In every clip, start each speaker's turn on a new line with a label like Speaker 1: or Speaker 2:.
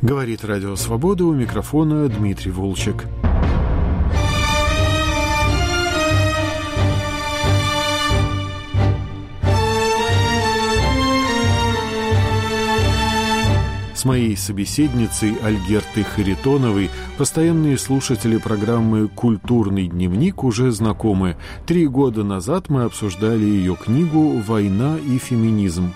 Speaker 1: Говорит Радио Свобода, у микрофона Дмитрий Волчек. С моей собеседницей Альгертой Харитоновой постоянные слушатели программы «Культурный дневник» уже знакомы. 3 года назад мы обсуждали ее книгу «Война и феминизм».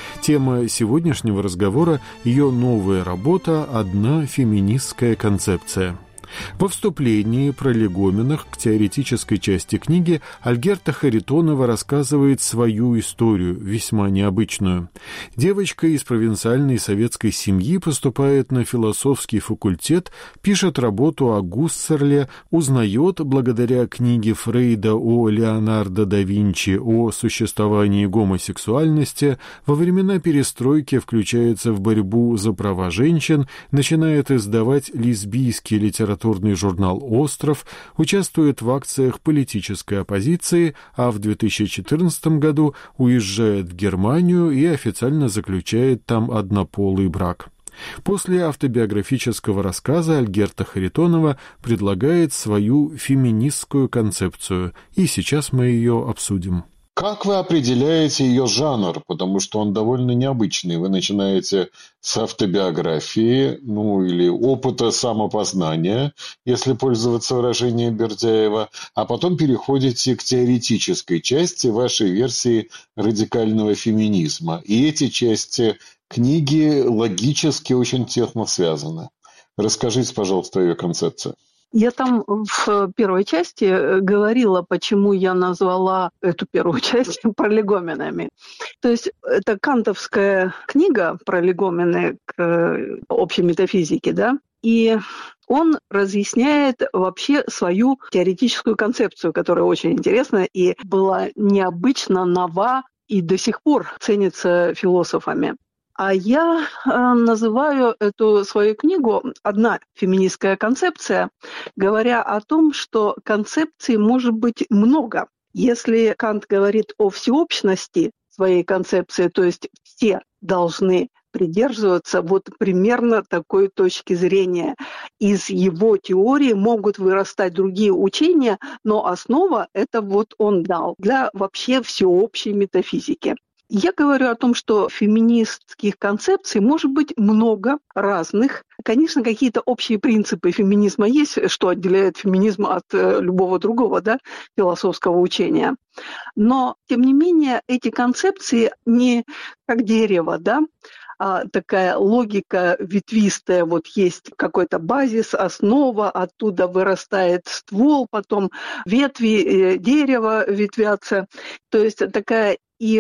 Speaker 1: Тема сегодняшнего разговора – ее новая работа «Одна феминистская концепция». Во вступлении пролегоменах к теоретической части книги Альгерта Харитонова рассказывает свою историю, весьма необычную. Девочка из провинциальной советской семьи поступает на философский факультет, пишет работу о Гуссерле, узнает, благодаря книге Фрейда о Леонардо да Винчи о существовании гомосексуальности, во времена перестройки включается в борьбу за права женщин, начинает издавать лесбийский литературный журнал «Остров», участвует в акциях политической оппозиции, а в 2014 году уезжает в Германию и официально заключает там однополый брак. После автобиографического рассказа Альгерта Харитонова предлагает свою феминистскую концепцию, и сейчас мы ее обсудим.
Speaker 2: Как вы определяете ее жанр? Потому что он довольно необычный. Вы начинаете с автобиографии, или опыта самопознания, если пользоваться выражением Бердяева, а потом переходите к теоретической части вашей версии радикального феминизма. И эти части книги логически очень тесно связаны. Расскажите, пожалуйста, о ее концепции.
Speaker 3: Я там в первой части говорила, почему я назвала эту первую часть пролегоменами. То есть это кантовская книга «Пролегомены к общей метафизике», да, и он разъясняет вообще свою теоретическую концепцию, которая очень интересна и была необычно нова и до сих пор ценится философами. А я называю эту свою книгу «Одна феминистская концепция», говоря о том, что концепций может быть много. Если Кант говорит о всеобщности своей концепции, то есть все должны придерживаться примерно такой точки зрения. Из его теории могут вырастать другие учения, но основа это он дал для вообще всеобщей метафизики. Я говорю о том, что феминистских концепций может быть много разных. Конечно, какие-то общие принципы феминизма есть, что отделяет феминизм от любого другого, философского учения. Но, тем не менее, эти концепции не как дерево, такая логика ветвистая, есть какой-то базис, основа, оттуда вырастает ствол, потом ветви дерева ветвятся. То есть такая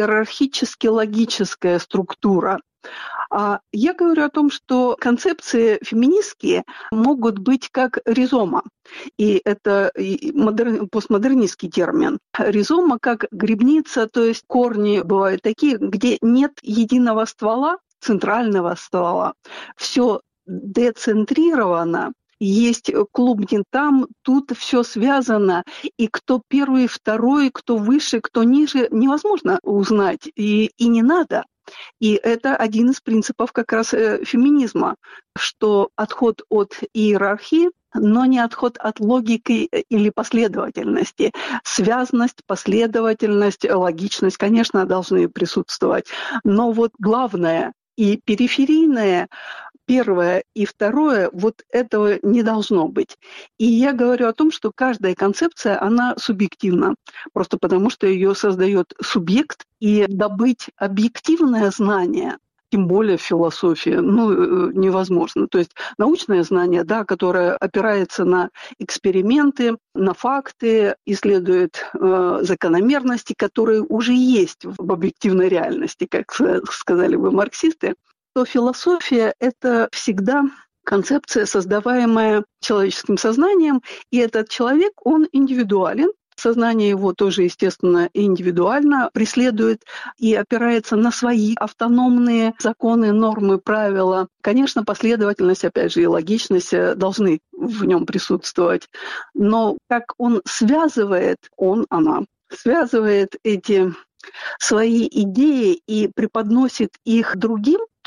Speaker 3: иерархически-логическая структура. А я говорю о том, что концепции феминистские могут быть как ризома. И это постмодернистский термин. Ризома как грибница, то есть корни бывают такие, где нет единого ствола, центрального ствола. Все децентрировано. Есть клубни там, тут все связано. И кто первый, второй, кто выше, кто ниже, невозможно узнать. И не надо. И это один из принципов как раз феминизма, что отход от иерархии, но не отход от логики или последовательности. Связность, последовательность, логичность, конечно, должны присутствовать. Но главное и периферийное, первое и второе, этого не должно быть. И я говорю о том, что каждая концепция, она субъективна, просто потому что ее создает субъект, и добыть объективное знание, тем более в философии, невозможно. То есть научное знание, которое опирается на эксперименты, на факты, исследует закономерности, которые уже есть в объективной реальности, как сказали бы марксисты, то философия – это всегда концепция, создаваемая человеческим сознанием, и этот человек, он индивидуален, сознание его тоже, естественно, индивидуально преследует и опирается на свои автономные законы, нормы, правила. Конечно, последовательность, опять же, и логичность должны в нем присутствовать, но как он связывает, она связывает эти свои идеи и преподносит их другим,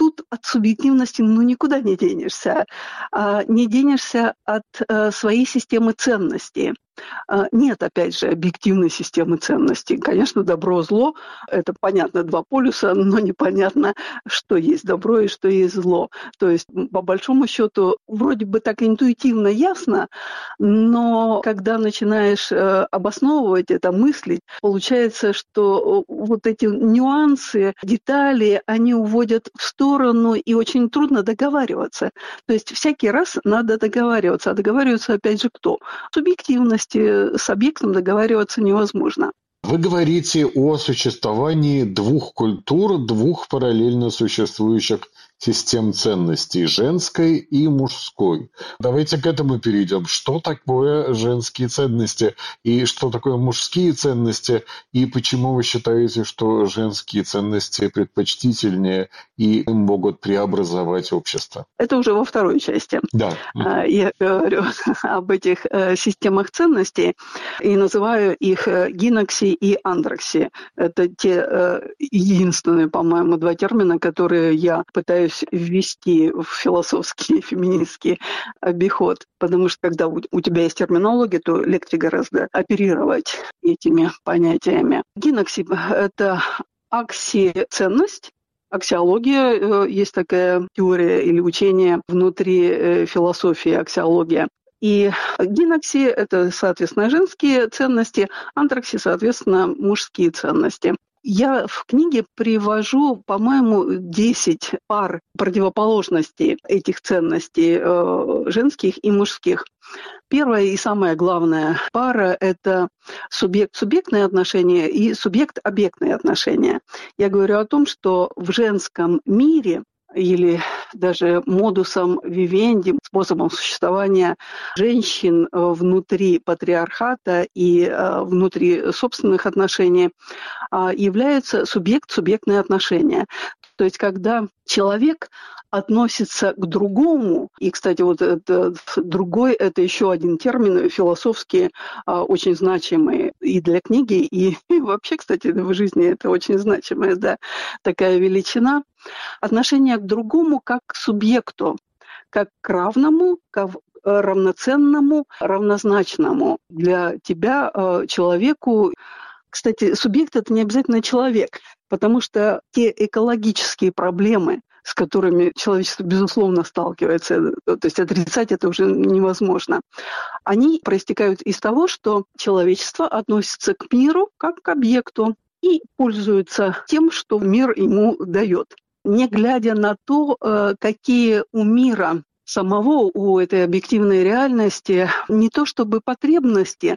Speaker 3: тут от субъективности никуда не денешься. Не денешься от своей системы ценностей. Нет, опять же, объективной системы ценностей. Конечно, добро-зло – это, понятно, два полюса, но непонятно, что есть добро и что есть зло. То есть, по большому счету, вроде бы так интуитивно ясно, но когда начинаешь обосновывать это, мыслить, получается, что вот эти нюансы, детали, они уводят в сторону, и очень трудно договариваться. То есть всякий раз надо договариваться. А договариваться, опять же, кто? Субъективность. С объектом договариваться невозможно.
Speaker 2: Вы говорите о существовании двух культур, двух параллельно существующих систем ценностей – женской и мужской. Давайте к этому перейдем. Что такое женские ценности и что такое мужские ценности, и почему вы считаете, что женские ценности предпочтительнее и могут преобразовать общество?
Speaker 3: Это уже во второй части.
Speaker 2: Да.
Speaker 3: Я говорю об этих системах ценностей и называю их гинокси и андрокси. Это те единственные, по-моему, два термина, которые я пытаюсь ввести в философский, феминистский обиход. Потому что когда у тебя есть терминология, то легче гораздо оперировать этими понятиями. Гинокси – это акси-ценность. Аксиология, есть такая теория или учение внутри философии, аксиология. И гинокси – это, соответственно, женские ценности, андрокси, соответственно, мужские ценности. Я в книге привожу, по-моему, 10 пар противоположностей этих ценностей, женских и мужских. Первая и самая главная пара – это субъект-субъектные отношения и субъект-объектные отношения. Я говорю о том, что в женском мире или даже модусом вивенди, способом существования женщин внутри патриархата и внутри собственных отношений являются субъект-субъектные отношения. То есть когда человек относится к другому, и, кстати, вот это другой – это еще один термин философский, очень значимый и для книги, и вообще, кстати, в жизни это очень значимая, да, такая величина. Отношение к другому как к субъекту, как к равному, к равноценному, равнозначному для тебя человеку. Кстати, субъект – это не обязательно человек, потому что те экологические проблемы, с которыми человечество, безусловно, сталкивается, то есть отрицать это уже невозможно, они проистекают из того, что человечество относится к миру как к объекту и пользуется тем, что мир ему дает, не глядя на то, какие у мира самого, у этой объективной реальности, не то чтобы потребности,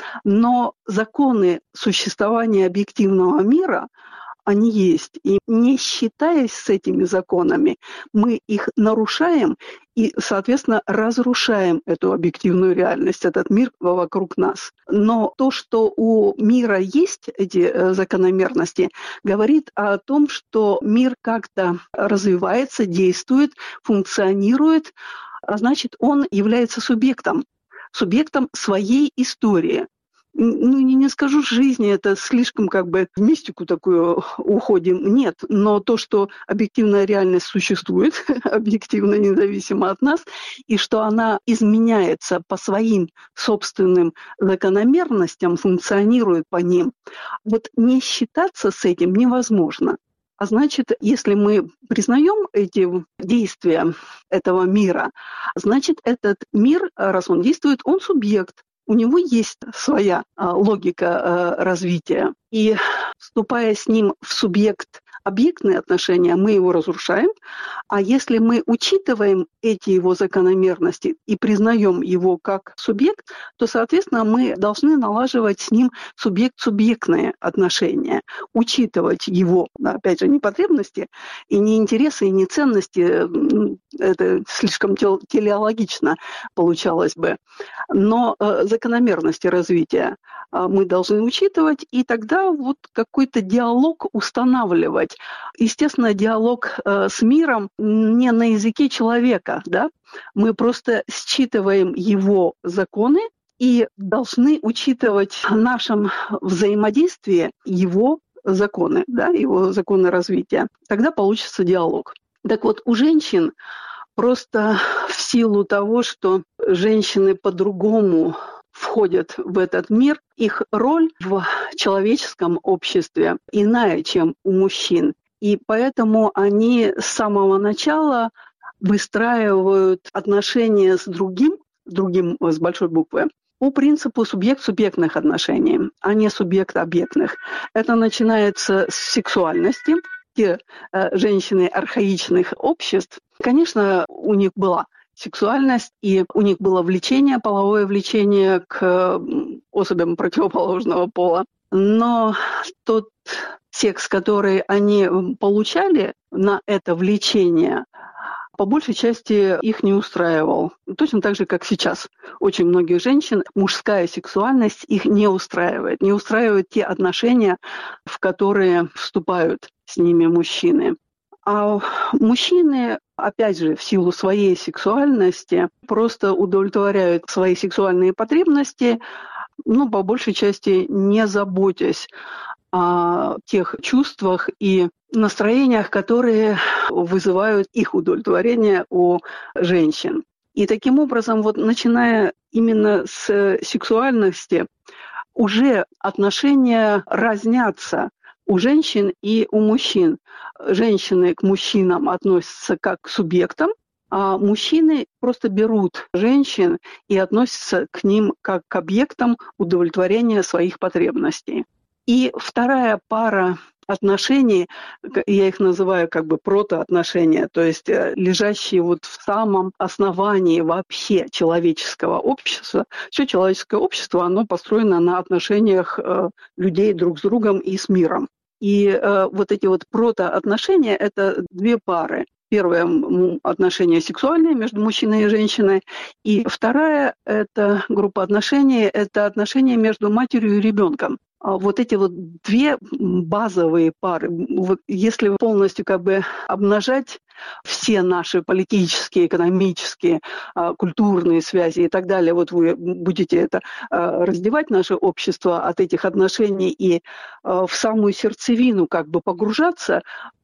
Speaker 3: но законы существования объективного мира, они есть. И не считаясь с этими законами, мы их нарушаем и, соответственно, разрушаем эту объективную реальность, этот мир вокруг нас. Но то, что у мира есть эти закономерности, говорит о том, что мир как-то развивается, действует, функционирует, а значит, он является субъектом своей истории. Не скажу жизни, это слишком как бы в мистику такую уходим. Нет, но то, что объективная реальность существует, объективно независимо от нас, и что она изменяется по своим собственным закономерностям, функционирует по ним, вот не считаться с этим невозможно. А значит, если мы признаем эти действия этого мира, значит, этот мир, раз он действует, он субъект. У него есть своя логика развития. И вступая с ним в субъект-объектные отношения, мы его разрушаем. А если мы учитываем эти его закономерности и признаем его как субъект, то, соответственно, мы должны налаживать с ним субъект-субъектные отношения, учитывать его, опять же, не потребности, и не интересы, и не ценности. Это слишком телеологично получалось бы. Но закономерности развития мы должны учитывать, и тогда вот какой-то диалог устанавливать. Естественно, диалог с миром не на языке человека, да? Мы просто считываем его законы и должны учитывать в нашем взаимодействии его законы, да, его законы развития. Тогда получится диалог. Так вот, у женщин просто в силу того, что женщины по-другому входят в этот мир, их роль в человеческом обществе иная, чем у мужчин. И поэтому они с самого начала выстраивают отношения с другим с большой буквы, по принципу субъект-субъектных отношений, а не субъект-объектных. Это начинается с сексуальности. Те женщины архаичных обществ, конечно, у них была сексуальность, и у них было влечение, половое влечение к особям противоположного пола. Но тот секс, который они получали на это влечение, по большей части их не устраивал. Точно так же, как сейчас. Очень многих женщин мужская сексуальность их не устраивает. Не устраивают те отношения, в которые вступают с ними мужчины. А мужчины, опять же, в силу своей сексуальности, просто удовлетворяют свои сексуальные потребности, по большей части не заботясь о тех чувствах и настроениях, которые вызывают их удовлетворение у женщин. И таким образом, начиная именно с сексуальности, уже отношения разнятся у женщин и у мужчин. Женщины к мужчинам относятся как к субъектам, а мужчины просто берут женщин и относятся к ним как к объектам удовлетворения своих потребностей. И вторая пара отношений, я их называю протоотношения, то есть лежащие в самом основании вообще человеческого общества. Все человеческое общество, оно построено на отношениях людей друг с другом и с миром. И эти протоотношения – это две пары. Первое – отношения сексуальные между мужчиной и женщиной. И вторая – это группа отношений – это отношения между матерью и ребенком. Эти две базовые пары, если полностью обнажать все наши политические, экономические, культурные связи и так далее, вы будете это раздевать наше общество от этих отношений и в самую сердцевину погружаться,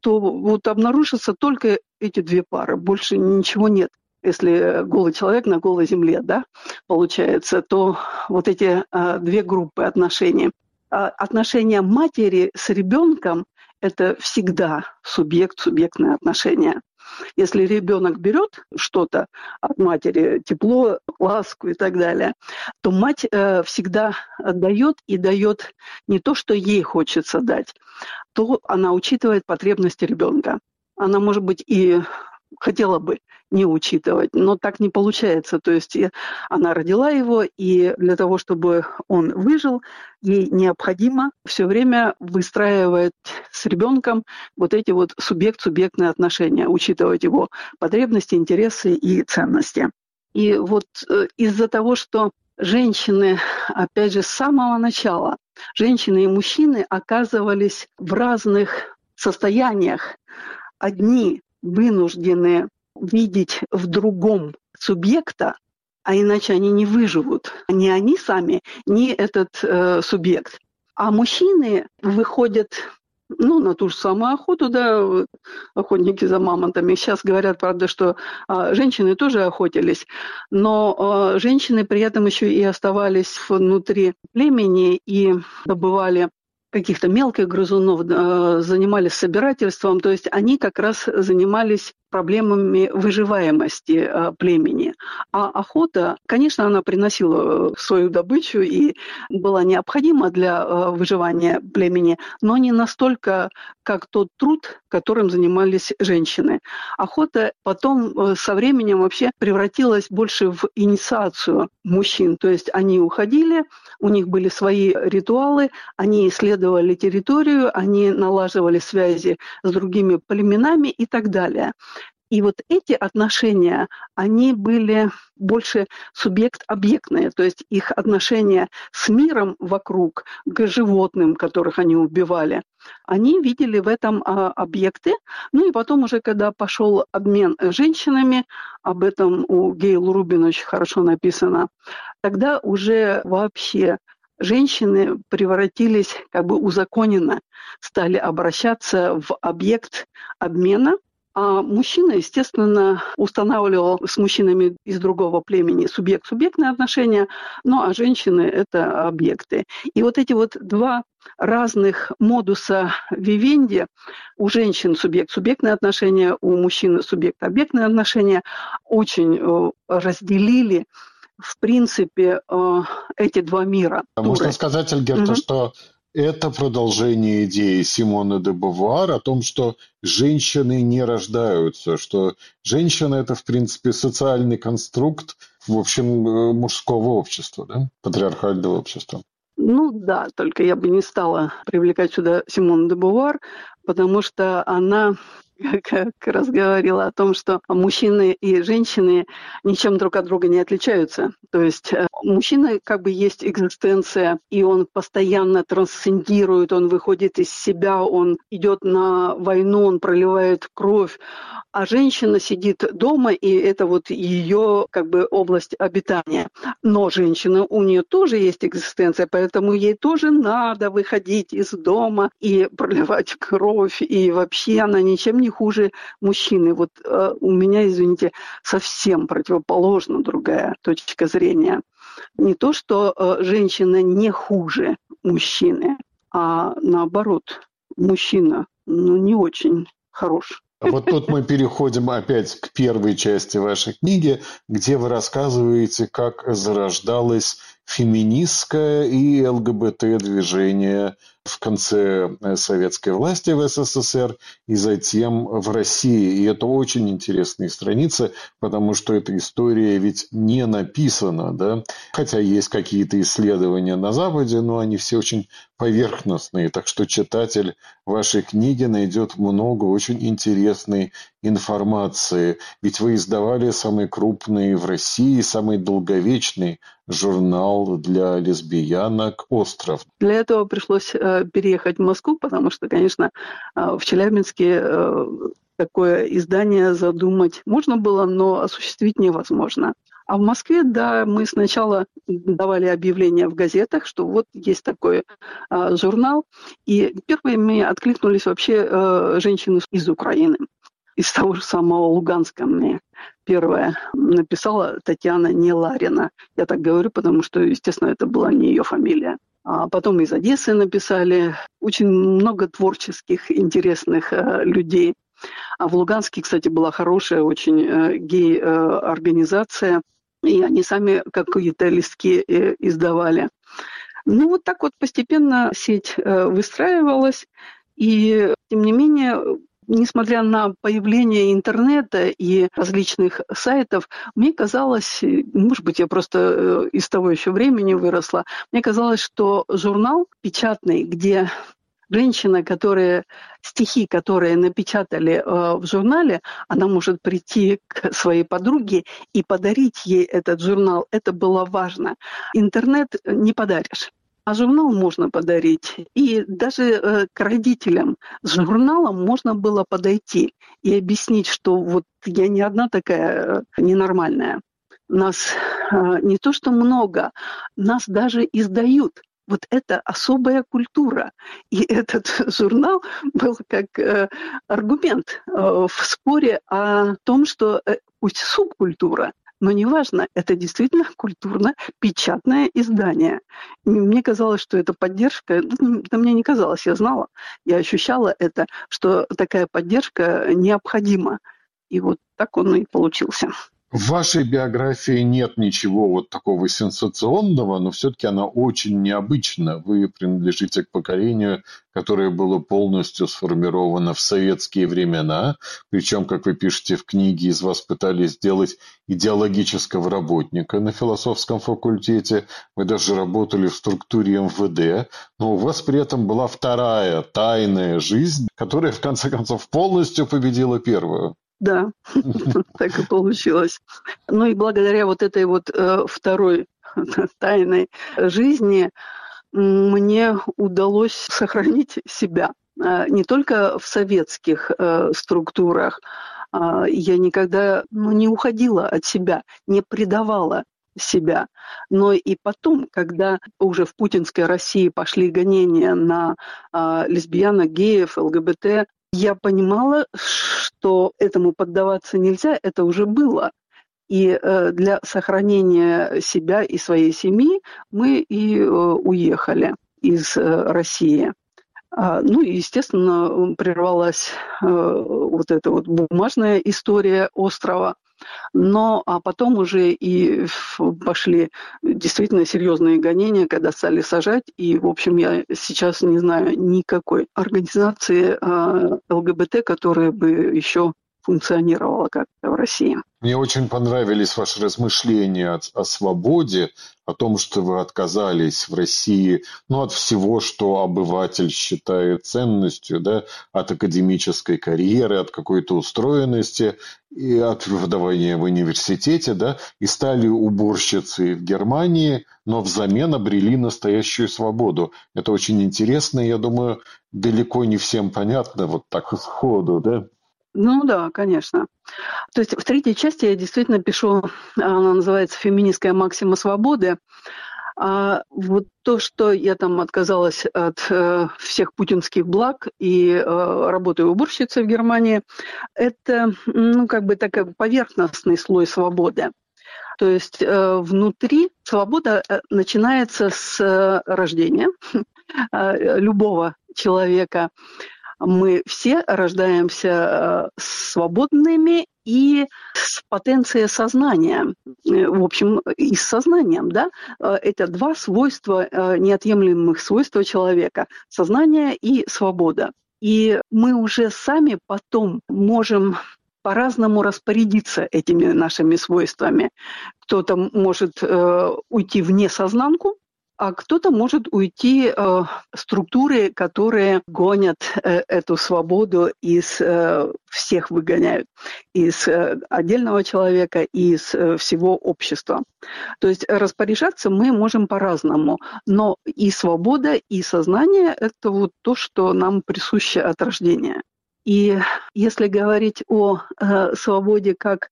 Speaker 3: то обнаружатся только эти две пары, больше ничего нет. Если голый человек на голой земле, получается, то эти две группы отношений. Отношения матери с ребенком – это всегда субъектные отношения. Если ребенок берет что-то от матери, тепло, ласку и так далее, то мать всегда дает и дает не то, что ей хочется дать, то она учитывает потребности ребенка. Она, может быть, и хотела бы не учитывать, но так не получается. То есть она родила его, и для того, чтобы он выжил, ей необходимо все время выстраивать с ребенком эти субъект-субъектные отношения, учитывать его потребности, интересы и ценности. И из-за того, что женщины, опять же, с самого начала, женщины и мужчины оказывались в разных состояниях. Одни вынуждены видеть в другом субъекта, а иначе они не выживут. Ни они сами, ни этот субъект. А мужчины выходят на ту же самую охоту, охотники за мамонтами. Сейчас говорят, правда, что женщины тоже охотились, но женщины при этом еще и оставались внутри племени и добывали каких-то мелких грызунов, занимались собирательством, то есть они как раз занимались проблемами выживаемости племени. А охота, конечно, она приносила свою добычу и была необходима для выживания племени, но не настолько, как тот труд, которым занимались женщины. Охота потом со временем вообще превратилась больше в инициацию мужчин, то есть они уходили, у них были свои ритуалы, они исследовали территорию, они налаживали связи с другими племенами и так далее. И эти отношения, они были больше субъект-объектные, то есть их отношения с миром вокруг, к животным, которых они убивали, они видели в этом объекты. И потом уже, когда пошел обмен женщинами, об этом у Гейл Рубин очень хорошо написано, тогда уже вообще женщины превратились узаконенно, стали обращаться в объект обмена. А мужчина, естественно, устанавливал с мужчинами из другого племени субъект-субъектные отношения, ну а женщины – это объекты. И вот эти вот два разных модуса вивенди, у женщин субъект-субъектные отношения, у мужчин субъект-объектные отношения, очень разделили, в принципе, эти два мира.
Speaker 2: Можно сказать, Альгерта, что это продолжение идеи Симоны де Бувуар о том, что женщины не рождаются, что женщина – это, в принципе, социальный конструкт, в общем, мужского общества, да? Патриархального общества.
Speaker 3: Ну да, только я бы не стала привлекать сюда Симону де Бувуар, потому что она как раз говорила о том, что мужчины и женщины ничем друг от друга не отличаются. То есть мужчина как бы есть экзистенция, и он постоянно трансцендирует, он выходит из себя, он идет на войну, он проливает кровь, а женщина сидит дома, и это вот ее как бы область обитания. Но женщина, у нее тоже есть экзистенция, поэтому ей тоже надо выходить из дома и проливать кровь, и вообще она ничем не хуже мужчины. Вот у меня, извините, совсем противоположно другая точка зрения. Не то, что женщина не хуже мужчины, а наоборот, мужчина не очень хорош.
Speaker 2: А вот тут мы переходим опять к первой части вашей книги, где вы рассказываете, как зарождалось феминистское и ЛГБТ-движение в конце советской власти в СССР и затем в России. И это очень интересные страницы, потому что эта история ведь не написана, да? Хотя есть какие-то исследования на Западе, но они все очень поверхностные. Так что читатель вашей книги найдет много очень интересной информации. Ведь вы издавали самый крупный в России, самый долговечный журнал для лесбиянок «Остров».
Speaker 3: Для этого пришлось переехать в Москву, потому что, конечно, в Челябинске такое издание задумать можно было, но осуществить невозможно. А в Москве, да, мы сначала давали объявления в газетах, что вот есть такой журнал, и первыми откликнулись вообще женщины из Украины. Из того же самого Луганска мне первая написала Татьяна Неларина. Я так говорю, потому что, естественно, это была не ее фамилия. А потом из Одессы написали. Очень много творческих, интересных людей. А в Луганске, кстати, была хорошая очень гей-организация. И они сами какие-то листки издавали. Ну, вот так вот постепенно сеть выстраивалась. И, тем не менее, несмотря на появление интернета и различных сайтов, мне казалось, может быть, я просто из того еще времени выросла, мне казалось, что журнал печатный, где женщина, стихи, которые напечатали в журнале, она может прийти к своей подруге и подарить ей этот журнал. Это было важно. Интернет не подаришь. А журнал можно подарить. И даже к родителям с журналом можно было подойти и объяснить, что вот я не одна такая ненормальная. Нас не то что много, нас даже издают. Вот это особая культура. И этот журнал был как аргумент в споре о том, что пусть субкультура, но неважно, это действительно культурно-печатное издание. И мне казалось, что эта поддержка, да мне не казалось, я знала, я ощущала это, что такая поддержка необходима. И вот так он и получился.
Speaker 2: В вашей биографии нет ничего вот такого сенсационного, но все-таки она очень необычна. Вы принадлежите к поколению, которое было полностью сформировано в советские времена. Причем, как вы пишете в книге, из вас пытались сделать идеологического работника на философском факультете. Вы даже работали в структуре МВД. Но у вас при этом была вторая тайная жизнь, которая, в конце концов, полностью победила первую.
Speaker 3: Да, так и получилось. Ну и благодаря вот этой вот второй тайной жизни мне удалось сохранить себя. Не только в советских структурах. Я никогда не уходила от себя, не предавала себя. Но и потом, когда уже в путинской России пошли гонения на лесбиянок, геев, ЛГБТ, Я понимала, что этому поддаваться нельзя, это уже было. И для сохранения себя и своей семьи мы и уехали из России. Ну и, естественно, прервалась вот эта вот бумажная история острова. Но а потом уже и пошли действительно серьезные гонения, когда стали сажать. И, в общем, я сейчас не знаю никакой организации ЛГБТ, которая бы еще функционировала как-то в России.
Speaker 2: Мне очень понравились ваши размышления о свободе, о том, что вы отказались в России, от всего, что обыватель считает ценностью, да, от академической карьеры, от какой-то устроенности и от преподавания в университете, да, и стали уборщицей в Германии, но взамен обрели настоящую свободу. Это очень интересно, и я думаю, далеко не всем понятно вот так сходу, да.
Speaker 3: Ну да, конечно. То есть в третьей части я действительно пишу, она называется «Феминистская максима свободы». Вот то, что я там отказалась от всех путинских благ и работаю уборщицей в Германии, это, такой поверхностный слой свободы. То есть внутри свобода начинается с рождения любого человека. Мы все рождаемся свободными и с потенцией сознания, в общем, и с сознанием, да? Это два свойства, неотъемлемых свойства человека – сознание и свобода. И мы уже сами потом можем по-разному распорядиться этими нашими свойствами. Кто-то может уйти в несознанку, а кто-то может уйти в структуры, которые гонят эту свободу из всех выгоняют, из отдельного человека, из всего общества. То есть распоряжаться мы можем по-разному, но и свобода, и сознание – это вот то, что нам присуще от рождения. И если говорить о свободе как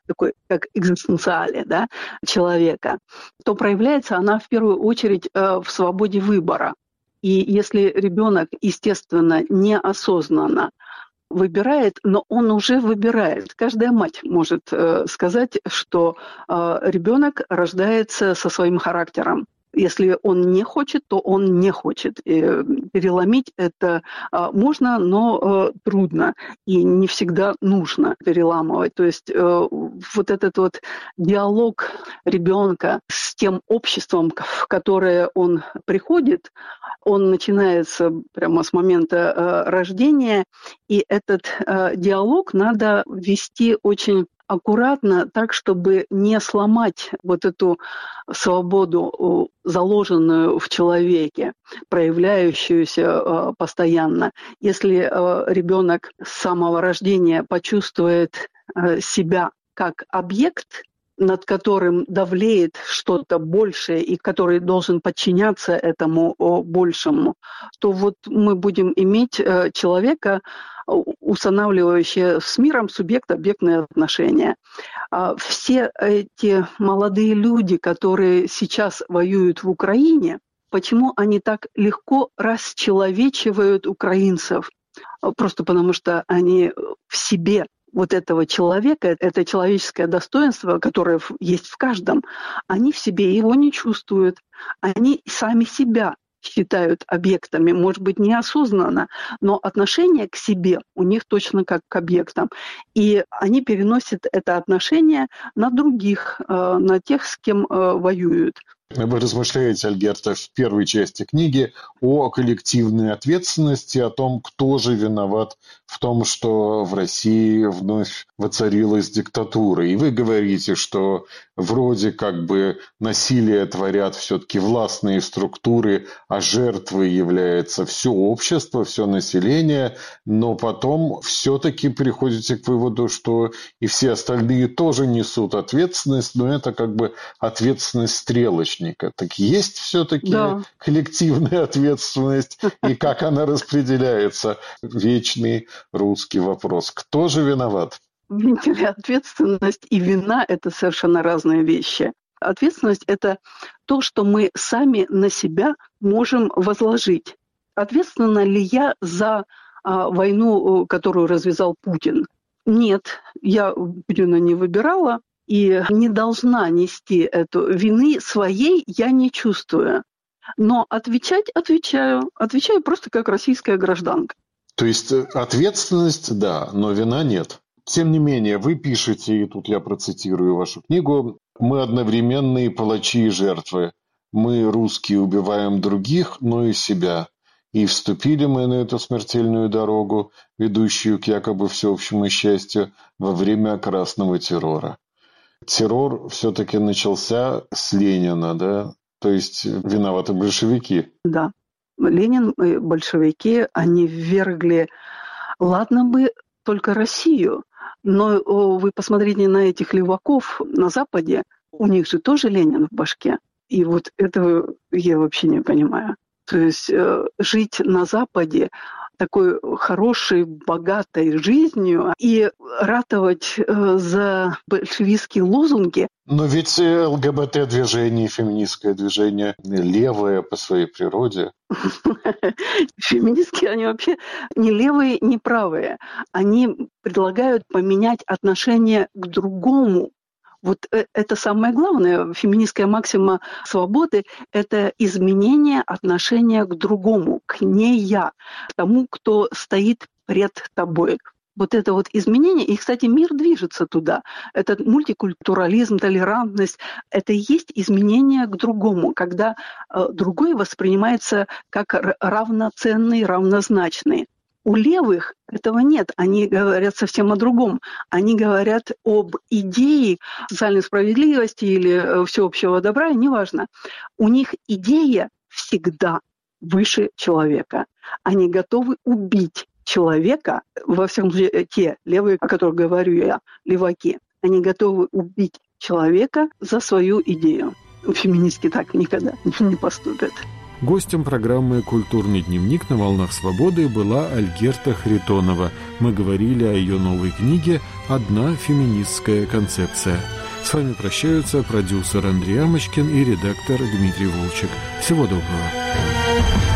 Speaker 3: экзистенциале, да, человека, то проявляется она в первую очередь в свободе выбора. И если ребенок, естественно, неосознанно выбирает, но он уже выбирает. Каждая мать может сказать, что ребенок рождается со своим характером. Если он не хочет, то он не хочет. И переломить это можно, но трудно. И не всегда нужно переламывать. То есть вот этот вот диалог ребенка с тем обществом, в которое он приходит, он начинается прямо с момента рождения. И этот диалог надо вести очень аккуратно, так, чтобы не сломать вот эту свободу, заложенную в человеке, проявляющуюся постоянно. Если ребенок с самого рождения почувствует себя как объект, над которым давлеет что-то большее и который должен подчиняться этому большему, то вот мы будем иметь человека, устанавливающего с миром субъект-объектные отношения. Все эти молодые люди, которые сейчас воюют в Украине, почему они так легко расчеловечивают украинцев? Просто потому что они в себе вот этого человека, это человеческое достоинство, которое есть в каждом, они в себе его не чувствуют. Они сами себя считают объектами, может быть, неосознанно, но отношение к себе у них точно как к объектам. И они переносят это отношение на других, на тех, с кем воюют.
Speaker 2: Вы размышляете, Альгерта, в первой части книги о коллективной ответственности, о том, кто же виноват в том, что в России вновь воцарилась диктатура. И вы говорите, что вроде как бы насилие творят все-таки властные структуры, а жертвой является все общество, все население, но потом все-таки приходите к выводу, что и все остальные тоже несут ответственность, но это как бы ответственность стрелочника. Так есть все-таки коллективная ответственность, и как она распределяется? Вечный русский вопрос. Кто же виноват?
Speaker 3: Видите ли, ответственность и вина – это совершенно разные вещи. Ответственность – это то, что мы сами на себя можем возложить. Ответственна ли я за войну, которую развязал Путин. Нет, я Путина не выбирала и не должна нести эту вины своей, я не чувствую. Но отвечать отвечаю просто как российская гражданка.
Speaker 2: То есть ответственность, да, но вина нет. Тем не менее, вы пишете, и тут я процитирую вашу книгу, «Мы одновременные палачи и жертвы. Мы, русские, убиваем других, но и себя. И вступили мы на эту смертельную дорогу, ведущую к якобы всеобщему счастью, во время красного террора». Террор все-таки начался с Ленина, да? То есть виноваты большевики.
Speaker 3: Да. Ленин и большевики, они ввергли, ладно бы, только Россию, но вы посмотрите на этих леваков на Западе, у них же тоже Ленин в башке. И вот этого я вообще не понимаю. То есть жить на Западе такой хорошей, богатой жизнью и ратовать за большевистские лозунги.
Speaker 2: Но ведь ЛГБТ-движение, феминистское движение левое по своей природе.
Speaker 3: Феминистки, они вообще не левые, не правые. Они предлагают поменять отношение к другому. Вот это самое главное, феминистская максима свободы – это изменение отношения к другому, к не я, к тому, кто стоит пред тобой. Вот это вот изменение, и, кстати, мир движется туда. Этот мультикультурализм, толерантность – это и есть изменение к другому, когда другой воспринимается как равноценный, равнозначный. У левых этого нет. Они говорят совсем о другом. Они говорят об идее социальной справедливости или всеобщего добра, неважно. У них идея всегда выше человека. Они готовы убить человека, во всяком случае, те левые, о которых говорю я, леваки, они готовы убить человека за свою идею. Феминистки так никогда не поступят.
Speaker 1: Гостем программы «Культурный дневник» на «Волнах свободы» была Альгерта Харитонова. Мы говорили о ее новой книге «Одна феминистская концепция». С вами прощаются продюсер Андрей Амочкин и редактор Дмитрий Волчек. Всего доброго.